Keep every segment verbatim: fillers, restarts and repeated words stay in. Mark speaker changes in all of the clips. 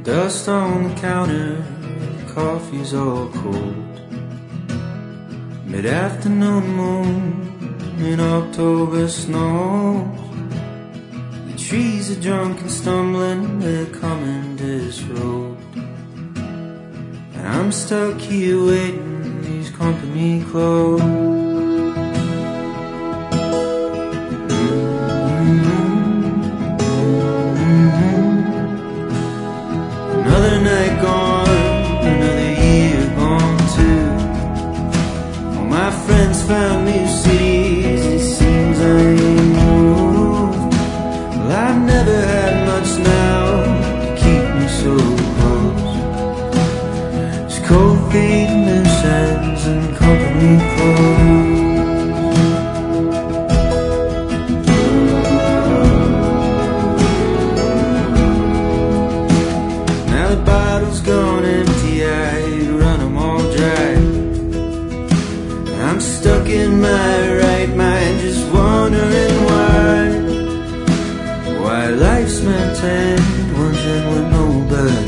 Speaker 1: Dust on the counter, coffee's all cold. Mid-afternoon moon in October snow. The trees are drunk and stumbling, they're coming disrobed. And I'm stuck here waiting, these company clothes. Another night gone, another year gone too. All my friends found new cities, it seems I ain't moved. Well, I've never had much now to keep me so close. It's cold feet and loose ends and company clothes. Gone empty, I run them all dry. I'm stuck in my right mind, just wondering why. Why life's meant to end, wondering what nobody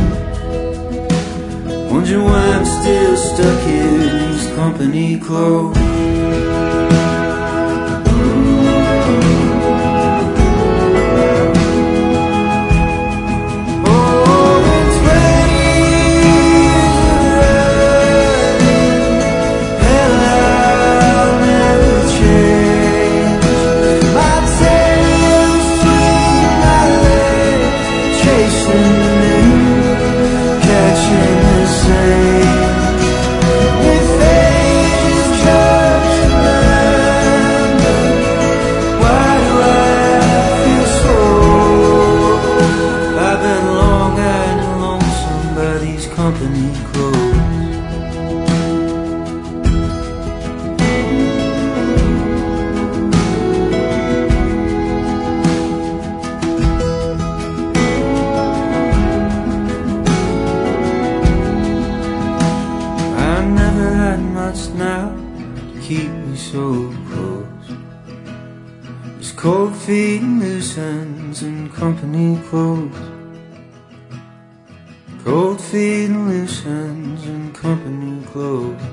Speaker 1: knows. Wondering why I'm still stuck here in these company clothes. Company clothes. I never had much now to keep me so close. Just cold feet and loose ends and company clothes. Cold feet and loose ends and company clothes.